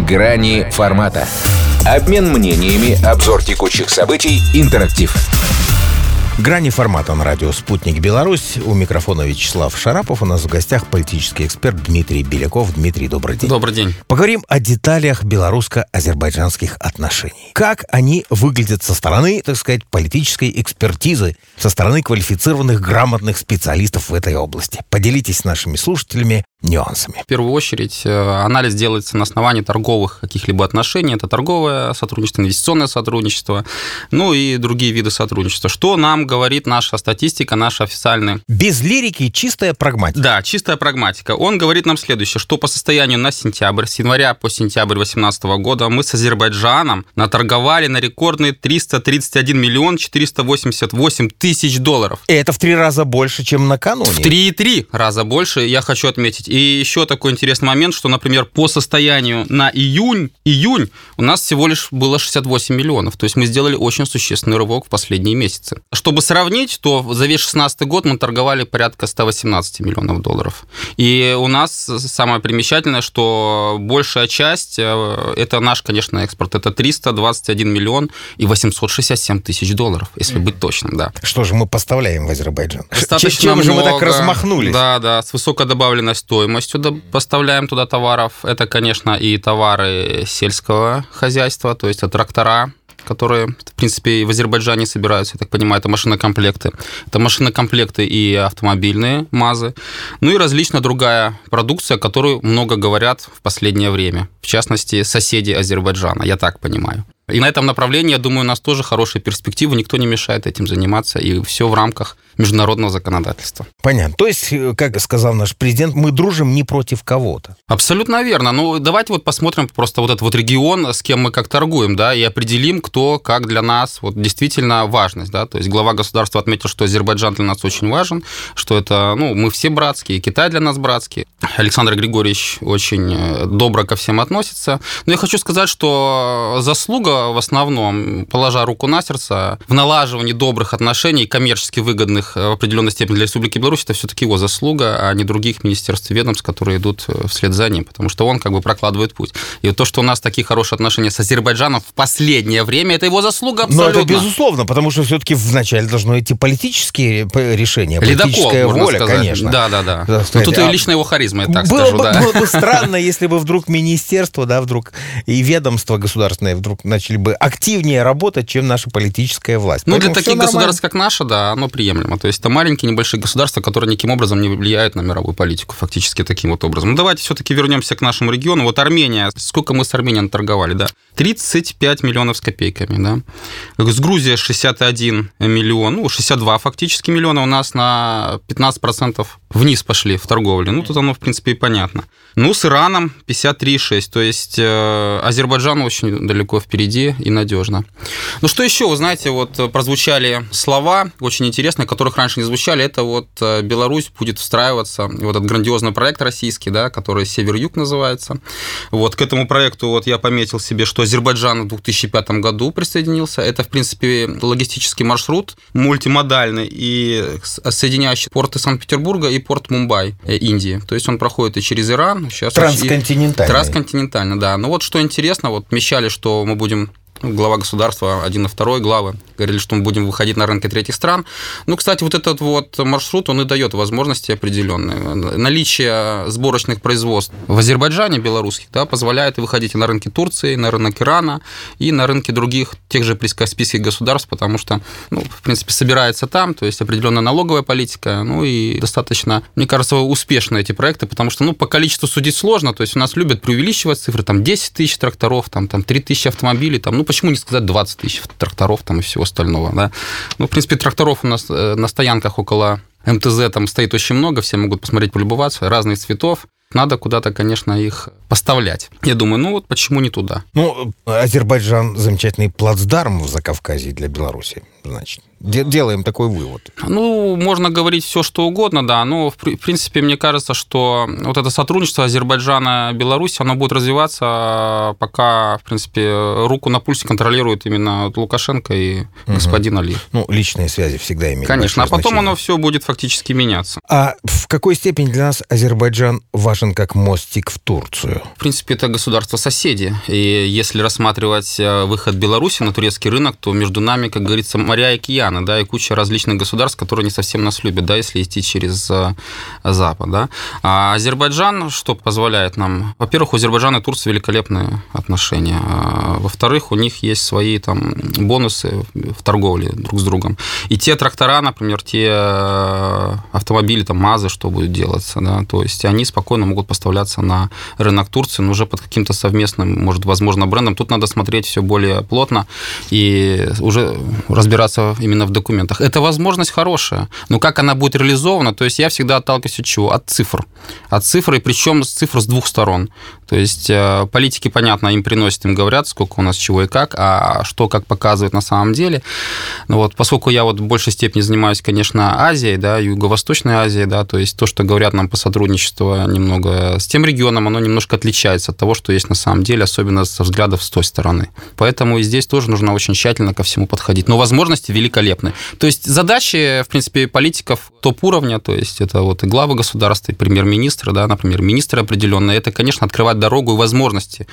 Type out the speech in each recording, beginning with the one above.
Грани формата. Обмен мнениями, обзор текущих событий, интерактив. Грани формата на радио «Спутник Беларусь». У микрофона Вячеслав Шарапов. У нас в гостях политический эксперт Дмитрий Беляков. Дмитрий, добрый день. Добрый день. Поговорим о деталях белорусско-азербайджанских отношений. Как они выглядят со стороны, так сказать, политической экспертизы, со стороны квалифицированных, грамотных специалистов в этой области. Поделитесь с нашими слушателями нюансами. В первую очередь, анализ делается на основании торговых каких-либо отношений. Это торговое сотрудничество, инвестиционное сотрудничество, ну и другие виды сотрудничества. Что нам говорит наша статистика, наша официальная? Без лирики, чистая прагматика. Да, чистая прагматика. Он говорит нам следующее, что по состоянию на сентябрь, с января по сентябрь 2018 года мы с Азербайджаном наторговали на рекордные 331 миллион 488 тысяч долларов. Это в 3 раза больше, чем накануне. В 3,3 раза больше, я хочу отметить. И еще такой интересный момент, что, например, по состоянию на июнь у нас всего лишь было 68 миллионов. То есть мы сделали очень существенный рывок в последние месяцы. Чтобы сравнить, то за весь 2016 год мы торговали порядка 118 миллионов долларов. И у нас самое примечательное, что большая часть, это наш, конечно, экспорт, это 321 миллион и 867 тысяч долларов, если быть точным, да. Что же мы поставляем в Азербайджан? Достаточно Чем много, же мы так размахнулись? Да, с высокой добавленной стоимостью поставляем туда товаров. Это, конечно, и товары сельского хозяйства, то есть это трактора, которые, в принципе, в Азербайджане собираются, я так понимаю, это машинокомплекты. Это машинокомплекты и автомобильные МАЗы. Ну и различная другая продукция, о которой много говорят в последнее время. В частности, соседи Азербайджана, я так понимаю. И на этом направлении, я думаю, у нас тоже хорошие перспективы, никто не мешает этим заниматься, и все в рамках международного законодательства. Понятно. То есть, как сказал наш президент, мы дружим не против кого-то. Абсолютно верно. Ну, давайте вот посмотрим просто вот этот вот регион, с кем мы как торгуем, да, и определим, кто как для нас вот действительно важность, да. То есть глава государства отметил, что Азербайджан для нас очень важен, что это, ну, мы все братские, Китай для нас братский. Александр Григорьевич очень добро ко всем относится. Но я хочу сказать, что заслуга в основном, положа руку на сердце, в налаживании добрых отношений, коммерчески выгодных в определенной степени для Республики Беларусь, это все-таки его заслуга, а не других министерств и ведомств, которые идут вслед за ним, потому что он как бы прокладывает путь. И вот то, что у нас такие хорошие отношения с Азербайджаном в последнее время, это его заслуга абсолютно. Но это безусловно, потому что все-таки вначале должно идти политические решения, политическая Ледокол, воля, сказать. конечно. Да. Но тут и личная его харизма, я так скажу. Было бы странно, если бы вдруг министерство, да, вдруг и ведомства государственные вдруг начали бы активнее работать, чем наша политическая власть. Ну, поэтому для таких государств, как наше, да, оно приемлемо. То есть это маленькие, небольшие государства, которые никаким образом не влияют на мировую политику, фактически таким вот образом. Ну, давайте все-таки вернемся к нашему региону. Вот Армения, сколько мы с Арменией торговали, да? 35 миллионов с копейками, да? С Грузией 61 миллион, ну, 62 фактически миллиона у нас на 15% вниз пошли в торговле. Ну, тут оно, в принципе, и понятно. Ну, с Ираном 53,6. То есть Азербайджан очень далеко впереди и надежно. Ну, что еще? Вы знаете, вот прозвучали слова очень интересные, которых раньше не звучали. Это вот Беларусь будет встраиваться в этот грандиозный проект российский, да, который «Север-Юг» называется. Вот к этому проекту вот я пометил себе, что Азербайджан в 2005 году присоединился. Это, в принципе, логистический маршрут мультимодальный и соединяющий порты Санкт-Петербурга и порт Мумбай, Индии. То есть он проходит и через Иран. Трансконтинентально, да. Но вот что интересно, вот обещали, что мы будем... Глава государства, 1 и 2 главы, говорили, что мы будем выходить на рынки третьих стран. Ну, кстати, вот этот вот маршрут, он и дает возможности определенные. Наличие сборочных производств в Азербайджане, белорусских, да, позволяет выходить и на рынки Турции, на рынок Ирана, и на рынки других, тех же прикаспийских государств, потому что, ну, в принципе, собирается там, то есть определенная налоговая политика, ну, и достаточно, мне кажется, успешны эти проекты, потому что, ну, по количеству судить сложно, то есть у нас любят преувеличивать цифры, там, 10 тысяч тракторов, там 3 тысячи автомобилей, там, ну, почему не сказать 20 тысяч тракторов там, и всего остального, да? Ну, в принципе, тракторов у нас на стоянках около МТЗ там стоит очень много, все могут посмотреть, полюбоваться, разных цветов. Надо куда-то, конечно, их поставлять. Я думаю, ну вот почему не туда? Ну, Азербайджан замечательный плацдарм в Закавказье для Беларуси, значит. делаем такой вывод? Ну, можно говорить все, что угодно, да, но, в принципе, мне кажется, что вот это сотрудничество Азербайджана и Беларуси, оно будет развиваться, пока, в принципе, руку на пульсе контролирует именно Лукашенко и господин Алиев. Ну, личные связи всегда имеют Конечно, а потом значение. оно все будет фактически меняться. А в какой степени для нас Азербайджан важен как мостик в Турцию? В принципе, это государство-соседи, и если рассматривать выход Беларуси на турецкий рынок, то между нами, как говорится, моря и океаны, да, и куча различных государств, которые не совсем нас любят, да, если идти через Запад, да. А Азербайджан что позволяет нам? Во-первых, у Азербайджана и Турции великолепные отношения. Во-вторых, у них есть свои там бонусы в торговле друг с другом. И те трактора, например, те автомобили, там, МАЗы, что будет делаться, да, то есть они спокойно могут поставляться на рынок Турции, но уже под каким-то совместным, может, возможно, брендом. Тут надо смотреть все более плотно и уже разбираться именно в документах. Это возможность хорошая, но как она будет реализована, то есть я всегда отталкиваюсь от чего? От цифр. От цифр, и причем цифр с двух сторон. То есть политики, понятно, им приносят, им говорят, сколько у нас чего и как, а что как показывает на самом деле. Ну вот, поскольку я вот в большей степени занимаюсь, конечно, Азией, да, Юго-Восточной Азией, да, то есть то, что говорят нам по сотрудничеству немного с тем регионом, оно немножко отличается от того, что есть на самом деле, особенно со взглядов с той стороны. Поэтому и здесь тоже нужно очень тщательно ко всему подходить. Но возможности великолепны. То есть задачи, в принципе, политиков топ-уровня, то есть это вот и главы государства, и премьер-министры, да, например, министры определенные, это, конечно, открывать дорогу и возможности.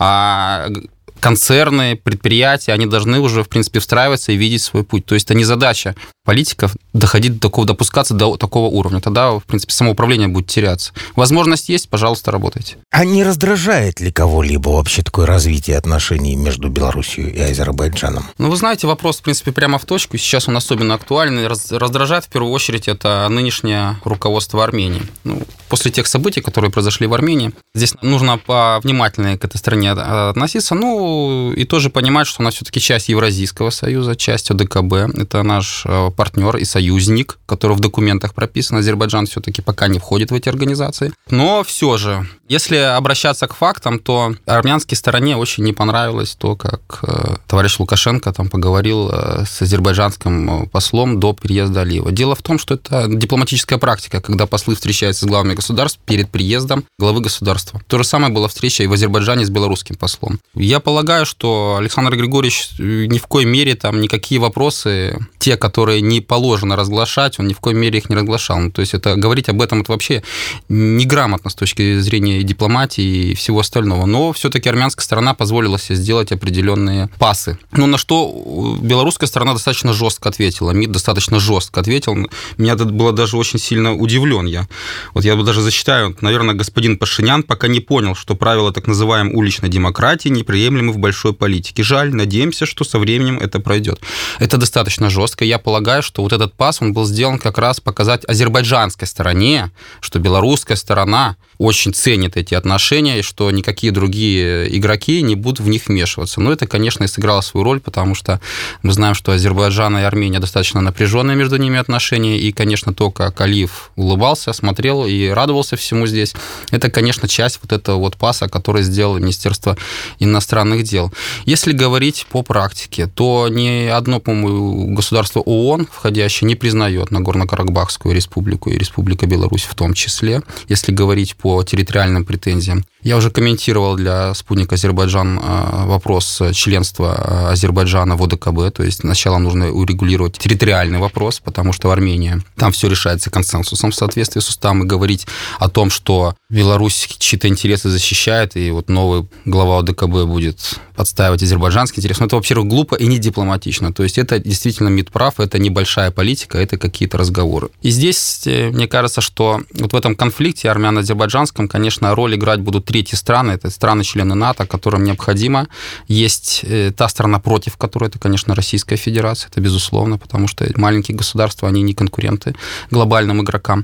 А концерны, предприятия, они должны уже, в принципе, встраиваться и видеть свой путь. То есть это не задача политиков доходить до такого, допускаться до такого уровня. Тогда, в принципе, самоуправление будет теряться. Возможность есть, пожалуйста, работайте. А не раздражает ли кого-либо вообще такое развитие отношений между Белоруссией и Азербайджаном? Ну, вы знаете, вопрос, в принципе, прямо в точку. Сейчас он особенно актуальный. Раздражает, в первую очередь, это нынешнее руководство Армении. Ну, после тех событий, которые произошли в Армении, здесь нужно повнимательнее к этой стране относиться. Ну, и тоже понимать, что она все-таки часть Евразийского союза, часть ОДКБ. Это наш партнер и союзник, который в документах прописан. Азербайджан все-таки пока не входит в эти организации. Но все же, если обращаться к фактам, то армянской стороне очень не понравилось то, как товарищ Лукашенко там поговорил с азербайджанским послом до приезда Алиева. Дело в том, что это дипломатическая практика, когда послы встречаются с главами государств перед приездом главы государства. То же самое была встреча и в Азербайджане с белорусским послом. Я полагаю, что Александр Григорьевич ни в коей мере там никакие вопросы, те, которые не положено разглашать, он ни в коей мере их не разглашал. Ну, то есть это говорить об этом это вообще неграмотно с точки зрения дипломатии и всего остального. Но все-таки армянская сторона позволила себе сделать определенные пасы. Но на что белорусская сторона достаточно жестко ответила. МИД достаточно жестко ответил. Меня это было даже очень сильно удивлен. Я даже зачитаю. Наверное, господин Пашинян пока не понял, что правила так называемой уличной демократии неприемлемы в большой политике. Жаль, надеемся, что со временем это пройдет. Это достаточно жестко. Я полагаю, что вот этот пас, он был сделан как раз показать азербайджанской стороне, что белорусская сторона очень ценит эти отношения, и что никакие другие игроки не будут в них вмешиваться. Но это, конечно, и сыграло свою роль, потому что мы знаем, что Азербайджан и Армения достаточно напряженные между ними отношения, и, конечно, то, как Алиев улыбался, смотрел и радовался всему здесь, это, конечно, часть вот этого вот паса, который сделало Министерство иностранных дел. Если говорить по практике, то ни одно, по-моему, государство ООН, входящее, не признает Нагорно-Карабахскую республику и Республика Беларусь в том числе, если говорить по территориальным претензиям. Я уже комментировал для «Спутника Азербайджан» вопрос членства Азербайджана в ОДКБ, то есть сначала нужно урегулировать территориальный вопрос, потому что в Армении там все решается консенсусом в соответствии с уставом, и говорить о том, что Беларусь чьи-то интересы защищает, и вот новый глава ОДКБ будет отстаивать азербайджанские интересы, это, во-первых, глупо и не дипломатично. То есть это действительно МИД прав, это небольшая политика, это какие-то разговоры. И здесь, мне кажется, что вот в этом конфликте армяно-азербайджанском, конечно, роль играть будут третьи страны, это страны-члены НАТО, которым необходимо. Есть та сторона против которой, это, конечно, Российская Федерация, это безусловно, потому что маленькие государства, они не конкуренты глобальным игрокам.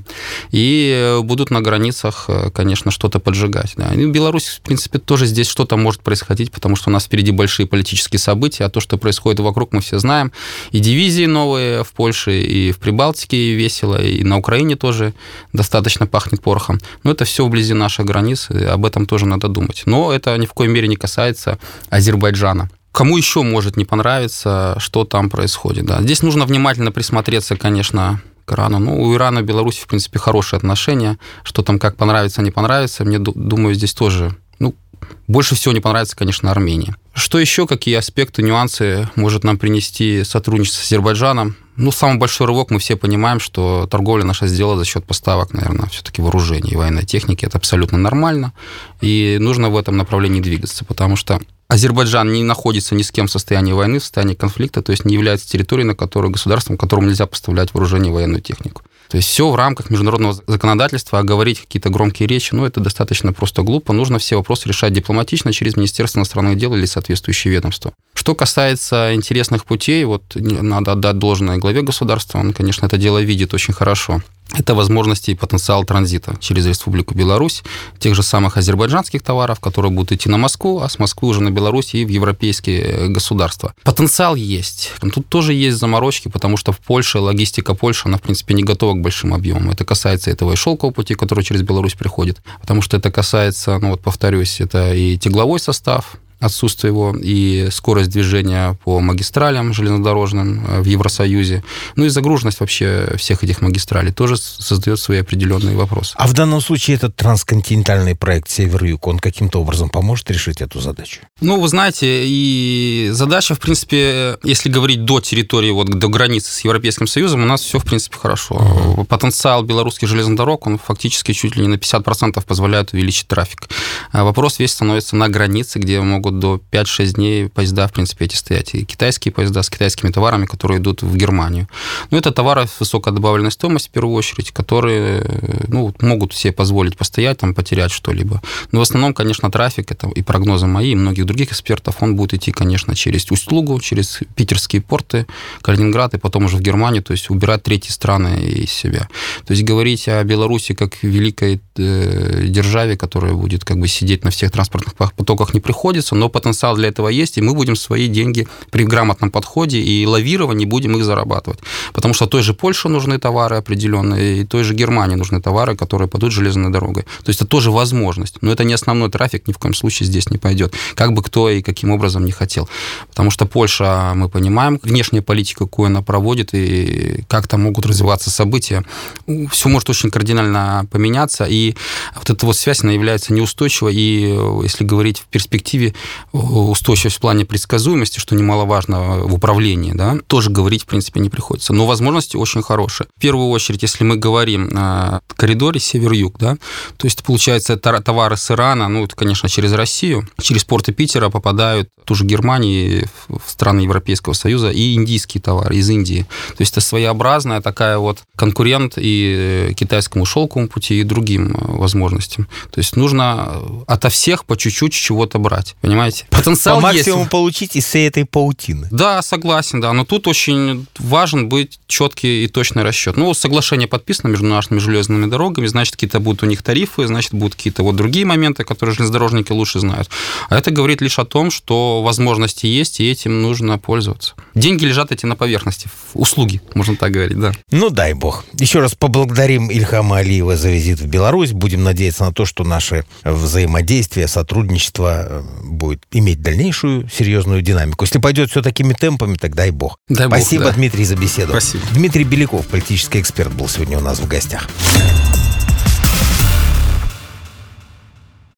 И будут на границах, конечно, что-то поджигать. Да. И в Беларуси, в принципе, тоже здесь что-то может происходить, потому что у нас впереди большие политические события, а то, что происходит вокруг, мы все знаем. И дивизии новые в Польше, и в Прибалтике весело, и на Украине тоже достаточно пахнет порохом. Но это все вблизи наших границ, и об этом тоже надо думать. Но это ни в коей мере не касается Азербайджана. Кому еще может не понравиться, что там происходит, да. Здесь нужно внимательно присмотреться, конечно, к Ирану. Ну, у Ирана и Беларуси, в принципе, хорошие отношения. Что там как понравится, не понравится, мне, думаю, здесь тоже... Больше всего не понравится, конечно, Армении. Что еще, какие аспекты, нюансы может нам принести сотрудничество с Азербайджаном? Самый большой рывок, мы все понимаем, что торговля наша сделала за счет поставок, наверное, все-таки вооружений и военной техники. Это абсолютно нормально, и нужно в этом направлении двигаться, потому что Азербайджан не находится ни с кем в состоянии войны, в состоянии конфликта, то есть не является территорией, государством, которому нельзя поставлять вооружение и военную технику. То есть все в рамках международного законодательства, а говорить какие-то громкие речи, это достаточно просто глупо. Нужно все вопросы решать дипломатично через Министерство иностранных дел или соответствующие ведомства. Что касается интересных путей, надо отдать должное главе государства, он, конечно, это дело видит очень хорошо. Это возможности и потенциал транзита через Республику Беларусь тех же самых азербайджанских товаров, которые будут идти на Москву, а с Москвы уже на Беларусь и в европейские государства. Потенциал есть. Тут тоже есть заморочки, потому что в Польше, логистика Польши, она, в принципе, не готова к большим объемам. Это касается этого и шелкового пути, который через Беларусь приходит, потому что это касается, повторюсь, это и тегловой состав, отсутствие его, и скорость движения по магистралям железнодорожным в Евросоюзе, и загруженность вообще всех этих магистралей тоже создает свои определенные вопросы. А в данном случае этот трансконтинентальный проект «Север-Юг», он каким-то образом поможет решить эту задачу? Вы знаете, и задача, в принципе, если говорить до территории, до границы с Европейским Союзом, у нас все, в принципе, хорошо. Потенциал белорусских железных дорог, он фактически чуть ли не на 50% позволяет увеличить трафик. Вопрос весь становится на границе, где могут до 5-6 дней поезда, в принципе, эти стоять. И китайские поезда с китайскими товарами, которые идут в Германию. Это товары с высокой добавленной стоимостью, в первую очередь, которые могут себе позволить постоять, потерять что-либо. Но в основном, конечно, трафик, это и прогнозы мои, и многих других экспертов, он будет идти, конечно, через Усть-Лугу, через питерские порты, Калининград, и потом уже в Германию, то есть убирать третьи страны из себя. То есть говорить о Беларуси как великой державе, которая будет сидеть на всех транспортных потоках, не приходится, но потенциал для этого есть, и мы будем свои деньги при грамотном подходе и лавировании будем их зарабатывать. Потому что той же Польше нужны товары определенные, и той же Германии нужны товары, которые пойдут железной дорогой. То есть это тоже возможность, но это не основной трафик, ни в коем случае здесь не пойдет. Как бы кто и каким образом не хотел. Потому что Польша, мы понимаем, внешняя политика, какую она проводит, и как там могут развиваться события, все может очень кардинально поменяться, и эта связь, она является неустойчивой, и если говорить в перспективе, устойчивость в плане предсказуемости, что немаловажно в управлении, тоже говорить, в принципе, не приходится. Но возможности очень хорошие. В первую очередь, если мы говорим о коридоре север-юг, то есть, получается, товары с Ирана, это, конечно, через Россию, через порты Питера попадают в ту же Германию, в страны Европейского Союза, и индийские товары из Индии. То есть это своеобразная такая конкурент и китайскому шелковому пути, и другим возможностям. То есть нужно ото всех по чуть-чуть чего-то брать. Понимаете? Потенциал по максимуму есть. Получить из всей этой паутины. Да, согласен, да. Но тут очень важен быть четкий и точный расчет. Соглашение подписано между нашими железными дорогами, значит, какие-то будут у них тарифы, значит, будут какие-то другие моменты, которые железнодорожники лучше знают. А это говорит лишь о том, что возможности есть, и этим нужно пользоваться. Деньги лежат эти на поверхности, услуги, можно так говорить, да. Дай бог. Еще раз поблагодарим Ильхама Алиева за визит в Беларусь. Будем надеяться на то, что наше взаимодействие, сотрудничество будет иметь дальнейшую серьезную динамику. Если пойдет все такими темпами, тогда дай бог. Спасибо, да. Дмитрий, за беседу. Спасибо. Дмитрий Беляков, политический эксперт, был сегодня у нас в гостях.